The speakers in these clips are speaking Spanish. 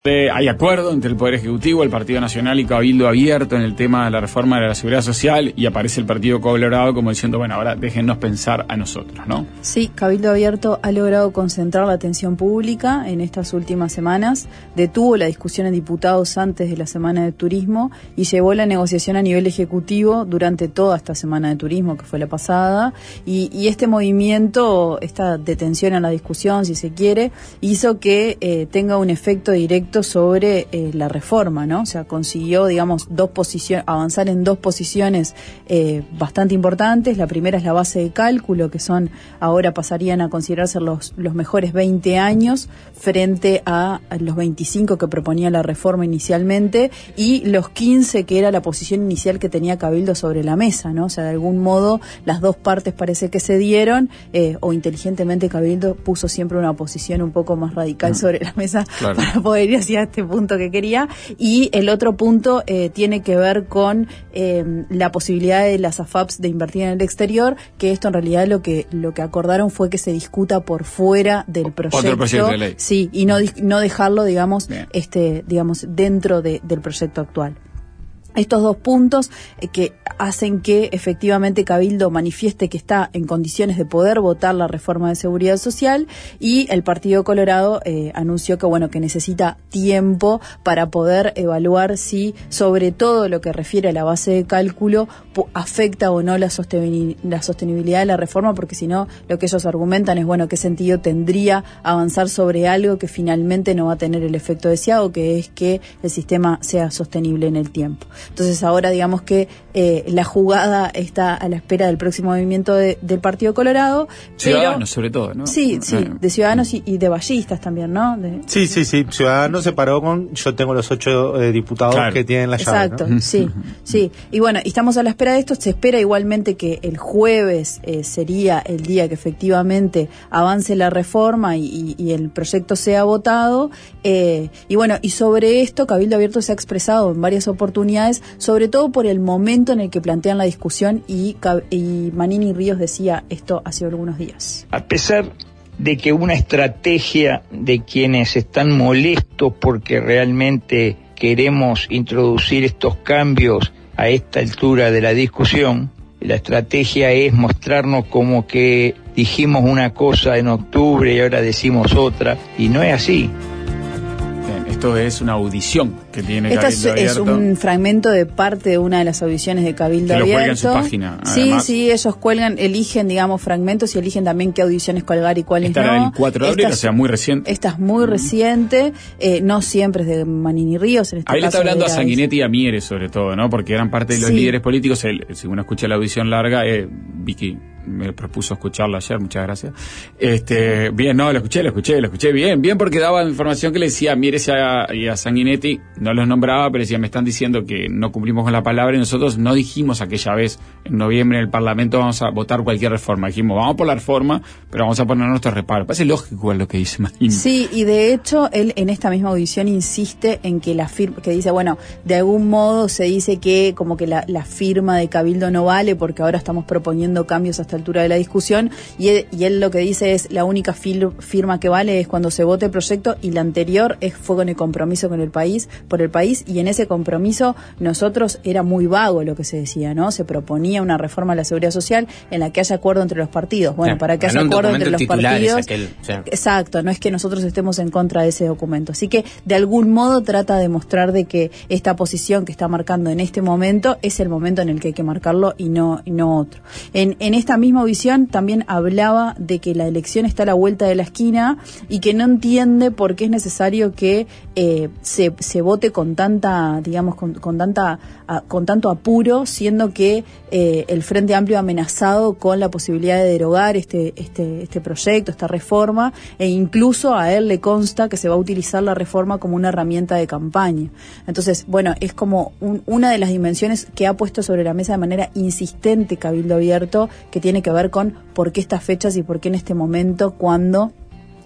Hay acuerdo entre el Poder Ejecutivo, el Partido Nacional y Cabildo Abierto en el tema de la reforma de la Seguridad Social, y aparece el Partido Colorado como diciendo, bueno, ahora déjennos pensar a nosotros, ¿no? Sí, Cabildo Abierto ha logrado concentrar la atención pública en estas últimas semanas, detuvo la discusión en diputados antes de la Semana de Turismo y llevó la negociación a nivel ejecutivo durante toda esta Semana de Turismo, que fue la pasada, y este movimiento, esta detención en la discusión, si se quiere, hizo que tenga un efecto directo sobre la reforma, ¿no? O sea, consiguió, digamos, avanzar en dos posiciones bastante importantes. La primera es la base de cálculo, que ahora pasarían a considerarse los mejores 20 años frente a los 25 que proponía la reforma inicialmente, y los 15 que era la posición inicial que tenía Cabildo sobre la mesa, ¿no? O sea, de algún modo las dos partes parece que se dieron, o inteligentemente Cabildo puso siempre una posición un poco más radical sobre la mesa, claro, para poder ir hacia este punto que quería. Y el otro punto tiene que ver con la posibilidad de las AFAPs de invertir en el exterior, que esto en realidad lo que acordaron fue que se discuta por fuera del proyecto. Otro proyecto de ley. Sí, y no dejarlo, digamos, dentro del proyecto actual. Estos dos puntos que hacen que efectivamente Cabildo manifieste que está en condiciones de poder votar la reforma de seguridad social, y el Partido Colorado anunció que necesita tiempo para poder evaluar si, sobre todo lo que refiere a la base de cálculo, afecta o no la sostenibilidad de la reforma, porque si no, lo que ellos argumentan es, qué sentido tendría avanzar sobre algo que finalmente no va a tener el efecto deseado, que es que el sistema sea sostenible en el tiempo. Entonces ahora digamos que la jugada está a la espera del próximo movimiento del Partido Colorado. Ciudadanos sobre todo, ¿no? Sí, de Ciudadanos y de ballistas también, ¿no? Sí. Ciudadanos se paró con, yo tengo los 8 diputados, claro, que tienen la llave. Exacto, ¿no? sí. Y estamos a la espera de esto. Se espera igualmente que el jueves sería el día que efectivamente avance la reforma y el proyecto sea votado. Y sobre esto Cabildo Abierto se ha expresado en varias oportunidades, sobre todo por el momento en el que plantean la discusión, y Manini Ríos decía esto hace algunos días. A pesar de que una estrategia de quienes están molestos porque realmente queremos introducir estos cambios a esta altura de la discusión, la estrategia es mostrarnos como que dijimos una cosa en octubre y ahora decimos otra, y no es así. Esto es una audición que tiene Cabildo Abierto. Es un fragmento de parte de una de las audiciones de Cabildo Abierto. Que lo cuelgan en su página, además. Sí, ellos eligen, fragmentos, y eligen también qué audiciones colgar y cuáles no. Esta era del 4 de abril, o sea, muy reciente. Esta es muy reciente, no siempre es de Manini Ríos. Ahí le está hablando a Sanguinetti y a Mieres, sobre todo, ¿no? Porque eran parte de los líderes políticos. Si uno escucha la audición larga, Vicky me propuso escucharla ayer, muchas gracias. Bien, no, lo escuché bien, porque daba información que le decía a Mieres y a Sanguinetti, no los nombraba, pero decía, me están diciendo que no cumplimos con la palabra, y nosotros no dijimos aquella vez, en noviembre en el Parlamento, vamos a votar cualquier reforma. Dijimos, vamos por la reforma, pero vamos a poner nuestros reparos. Parece lógico lo que dice Manini. Sí, y de hecho, él en esta misma audición insiste en que que dice, de algún modo se dice que como que la firma de Cabildo no vale, porque ahora estamos proponiendo cambios a esta altura de la discusión, y él lo que dice es, la única firma que vale es cuando se vote el proyecto, y la anterior fue con el compromiso por el país, y en ese compromiso nosotros era muy vago lo que se decía, ¿no? Se proponía una reforma a la seguridad social en la que haya acuerdo entre los partidos. Para que haya acuerdo entre los partidos, exacto, no es que nosotros estemos en contra de ese documento. Así que de algún modo trata de mostrar de que esta posición que está marcando en este momento es el momento en el que hay que marcarlo y no otro. En esta misma audición también hablaba de que la elección está a la vuelta de la esquina y que no entiende por qué es necesario que se vote con tanta, digamos, con tanto apuro, siendo que el Frente Amplio ha amenazado con la posibilidad de derogar este proyecto, esta reforma, e incluso a él le consta que se va a utilizar la reforma como una herramienta de campaña. Entonces, es como una de las dimensiones que ha puesto sobre la mesa de manera insistente Cabildo Abierto, que tiene que ver con por qué estas fechas y por qué en este momento, cuando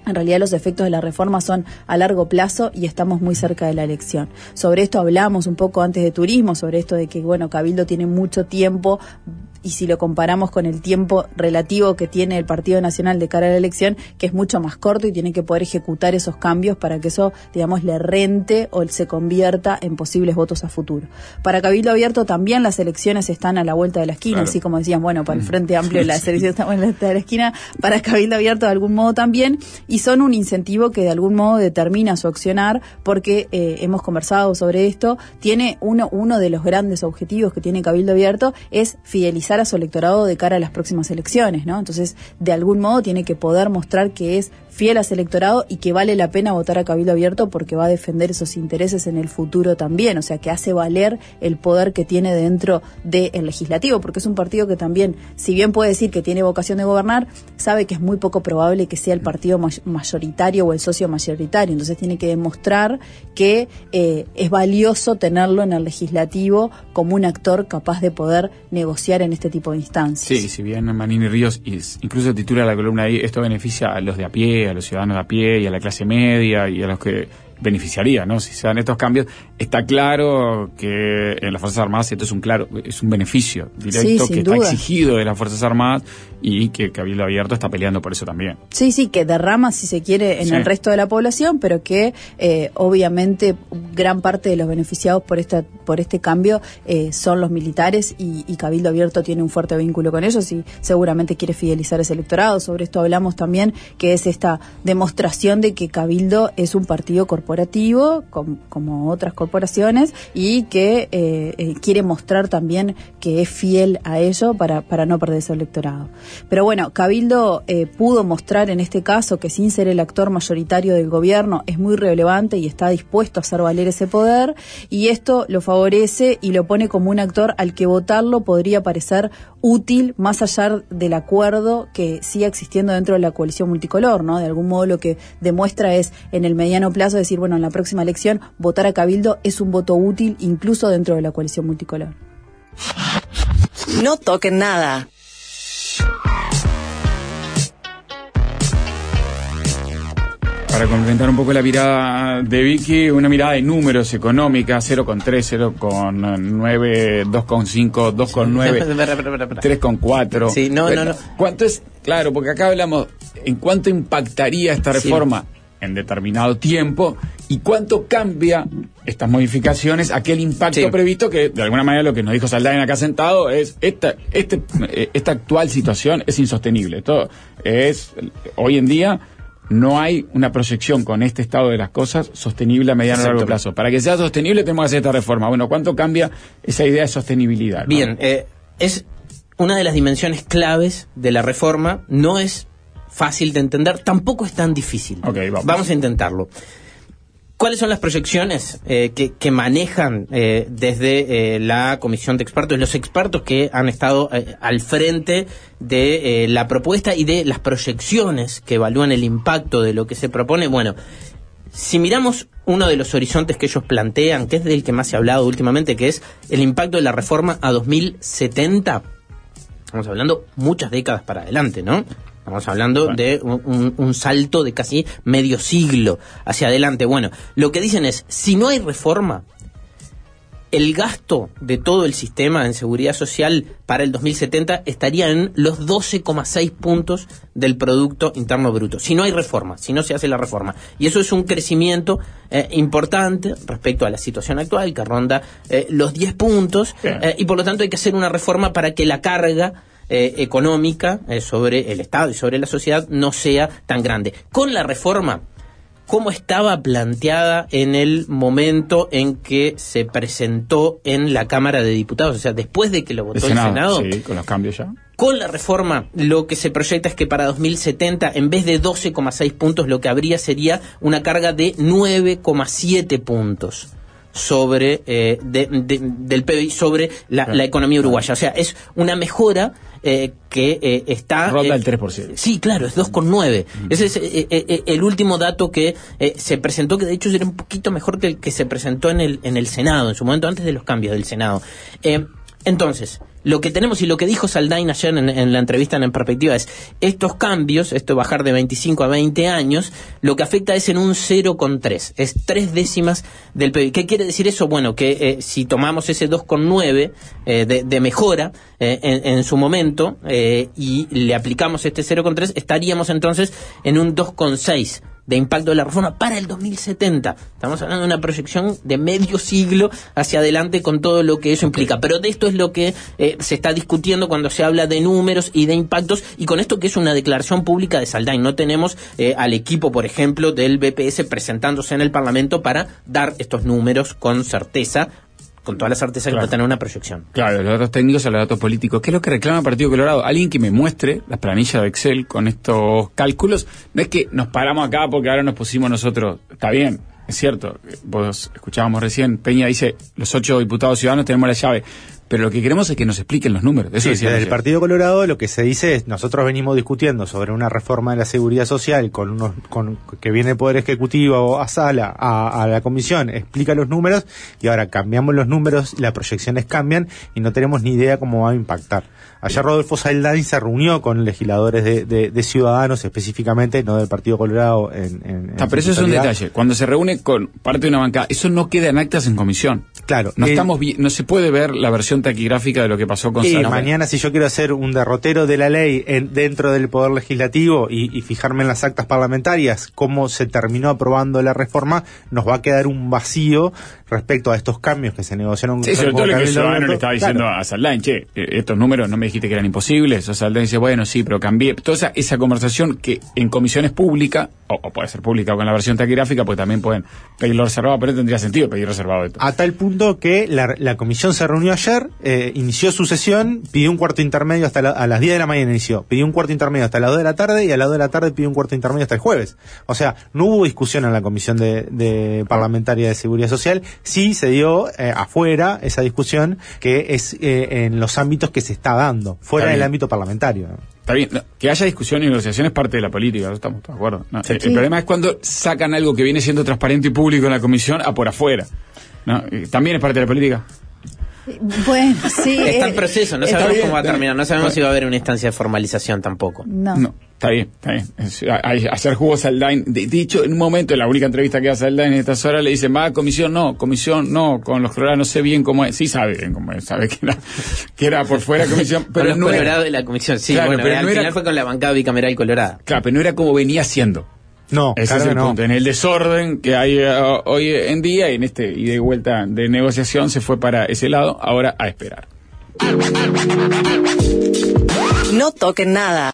En realidad los efectos de la reforma son a largo plazo y estamos muy cerca de la elección. Sobre esto hablamos un poco antes de turismo, sobre esto de que, bueno, Cabildo tiene mucho tiempo, y si lo comparamos con el tiempo relativo que tiene el Partido Nacional de cara a la elección, que es mucho más corto y tiene que poder ejecutar esos cambios para que eso, digamos, le rente o se convierta en posibles votos a futuro. Para Cabildo Abierto también las elecciones están a la vuelta de la esquina, claro. Así como decían, bueno, para el Frente Amplio las elecciones están a la vuelta de la esquina, para Cabildo Abierto de algún modo también, y son un incentivo que de algún modo determina su accionar, porque hemos conversado sobre esto, tiene uno de los grandes objetivos que tiene Cabildo Abierto es fidelizar a su electorado de cara a las próximas elecciones, ¿no? Entonces, de algún modo tiene que poder mostrar que es fiel a su electorado y que vale la pena votar a Cabildo Abierto porque va a defender esos intereses en el futuro también, o sea, que hace valer el poder que tiene dentro del legislativo, porque es un partido que también, si bien puede decir que tiene vocación de gobernar, sabe que es muy poco probable que sea el partido mayoritario o el socio mayoritario, entonces tiene que demostrar que es valioso tenerlo en el legislativo como un actor capaz de poder negociar en este tipo de instancias. Sí, si bien Manini Ríos incluso titula la columna ahí, esto beneficia a los de a pie, a los ciudadanos de a pie y a la clase media y a los que beneficiaría, ¿no? Si se dan estos cambios, está claro que en las Fuerzas Armadas esto es un beneficio directo que está exigido de las Fuerzas Armadas y que Cabildo Abierto está peleando por eso también. Sí, que derrama, si se quiere, en el resto de la población, pero que obviamente gran parte de los beneficiados por este cambio son los militares y Cabildo Abierto tiene un fuerte vínculo con ellos y seguramente quiere fidelizar ese electorado. Sobre esto hablamos también, que es esta demostración de que Cabildo es un partido corporativo, como otras corporaciones, y que quiere mostrar también que es fiel a ello para no perder ese electorado. Pero bueno, Cabildo pudo mostrar en este caso que sin ser el actor mayoritario del gobierno es muy relevante y está dispuesto a hacer valer ese poder, y esto lo favorece y lo pone como un actor al que votarlo podría parecer útil más allá del acuerdo que siga existiendo dentro de la coalición multicolor, ¿no? De algún modo lo que demuestra es en el mediano plazo decir, bueno, en la próxima elección votar a Cabildo es un voto útil incluso dentro de la coalición multicolor. No toquen nada. Para complementar un poco la mirada de Vicky, una mirada de números económica, 0,3, 0,9, 2,5, 2,9, 3,4. Sí, no. ¿Cuánto es? Claro, porque acá hablamos en cuánto impactaría esta reforma en determinado tiempo y cuánto cambia estas modificaciones, aquel impacto previsto, que de alguna manera lo que nos dijo Saldaña acá sentado es esta actual situación es insostenible. Esto es, hoy en día no hay una proyección con este estado de las cosas sostenible a mediano y largo plazo. Para que sea sostenible tenemos que hacer esta reforma. Bueno, ¿cuánto cambia esa idea de sostenibilidad, ¿no? Bien, es una de las dimensiones claves de la reforma, no es fácil de entender, tampoco es tan difícil. Okay, vamos a intentarlo. ¿Cuáles son las proyecciones que manejan desde la comisión de expertos, los expertos que han estado al frente de la propuesta y de las proyecciones que evalúan el impacto de lo que se propone? Bueno, si miramos uno de los horizontes que ellos plantean, que es del que más se ha hablado últimamente, que es el impacto de la reforma a 2070, estamos hablando muchas décadas para adelante, ¿no? Estamos hablando de un salto de casi medio siglo hacia adelante. Bueno, lo que dicen es, si no hay reforma, el gasto de todo el sistema en seguridad social para el 2070 estaría en los 12,6 puntos del Producto Interno Bruto. Si no hay reforma, si no se hace la reforma. Y eso es un crecimiento importante respecto a la situación actual, que ronda los 10 puntos. Y por lo tanto hay que hacer una reforma para que la carga económica sobre el Estado y sobre la sociedad no sea tan grande. Con la reforma, ¿cómo estaba planteada en el momento en que se presentó en la Cámara de Diputados? O sea, después de que lo votó el Senado. Sí, con los cambios ya. Con la reforma, lo que se proyecta es que para 2070, en vez de 12,6 puntos, lo que habría sería una carga de 9,7 puntos sobre del PBI sobre la economía uruguaya. O sea, es una mejora que está... Ronda el 3%. Sí, claro, es 2,9. Ese es el último dato que se presentó, que de hecho era un poquito mejor que el que se presentó en el Senado, en su momento, antes de los cambios del Senado. Entonces, lo que tenemos y lo que dijo Saldain ayer en la entrevista en Perspectiva es, estos cambios, esto de bajar de 25 a 20 años, lo que afecta es en un 0,3, es 3 décimas del PBI. ¿Qué quiere decir eso? Bueno, que si tomamos ese 2,9 de mejora en su momento y le aplicamos este 0,3, estaríamos entonces en un 2,6 de impacto de la reforma para el 2070. Estamos hablando de una proyección de medio siglo hacia adelante con todo lo que eso implica. Pero de esto es lo que se está discutiendo cuando se habla de números y de impactos, y con esto que es una declaración pública de Saldain. No tenemos al equipo, por ejemplo, del BPS presentándose en el Parlamento para dar estos números con certeza, con toda la certeza que va a tener una proyección. Claro, los datos técnicos a los datos políticos. ¿Qué es lo que reclama el Partido Colorado? Alguien que me muestre las planillas de Excel con estos cálculos. No es que nos paramos acá porque ahora nos pusimos nosotros. Está bien, es cierto. Vos escuchábamos recién, Peña dice, los 8 diputados ciudadanos tenemos la llave. Pero lo que queremos es que nos expliquen los números. Eso sí, desde el Partido Colorado lo que se dice es, nosotros venimos discutiendo sobre una reforma de la seguridad social con que viene el Poder Ejecutivo a sala, a la comisión, explica los números, y ahora cambiamos los números, las proyecciones cambian y no tenemos ni idea cómo va a impactar. Ayer Rodolfo Saldain se reunió con legisladores de Ciudadanos, específicamente, no del Partido Colorado. Pero eso es un detalle. Cuando se reúne con parte de una bancada, eso no queda en actas en comisión. Claro. No se puede ver la versión taquigráfica de lo que pasó con Saldain. Mañana, si yo quiero hacer un derrotero de la ley dentro del Poder Legislativo y fijarme en las actas parlamentarias, cómo se terminó aprobando la reforma, nos va a quedar un vacío respecto a estos cambios que se negociaron. Sí, sobre todo lo que Ciudadano le estaba diciendo a Saldain, estos números no me dijiste que eran imposibles. O Saldain dice, bueno, sí, pero cambié. Toda esa conversación que en comisiones públicas, o puede ser pública o con la versión taquigráfica, pues también pueden pedirlo reservado, pero no tendría sentido pedir reservado esto. A tal punto que la comisión se reunió ayer, inició su sesión, pidió un cuarto intermedio a las 10 de la mañana pidió un cuarto intermedio hasta las 2 de la tarde, y a las 2 de la tarde pidió un cuarto intermedio hasta el jueves. O sea, no hubo discusión en la comisión de parlamentaria de seguridad social. Sí se dio afuera esa discusión, que es en los ámbitos que se está dando, fuera del ámbito parlamentario. Está bien, que haya discusión y negociación es parte de la política, ¿no? Estamos todos de acuerdo. ¿No? El problema es cuando sacan algo que viene siendo transparente y público en la comisión a por afuera, ¿no? También es parte de la política. Bueno, sí. Está en proceso, no sabemos cómo va a terminar, no sabemos si va a haber una instancia de formalización tampoco. No. Está bien. Ayer jugó Saldain. Dicho, en un momento, en la única entrevista que da Saldain en estas horas, le dicen, va, comisión no, con los colorados no sé bien cómo es. Sí sabe bien cómo es, sabe que era por fuera comisión. Pero con los colorados de la comisión, sí, claro, bueno, al final fue con la bancada bicameral colorada. Claro, pero no era como venía siendo. No, ese es el punto. En el desorden que hay hoy en día, y en este ida y vuelta de negociación, se fue para ese lado. Ahora a esperar. No toquen nada.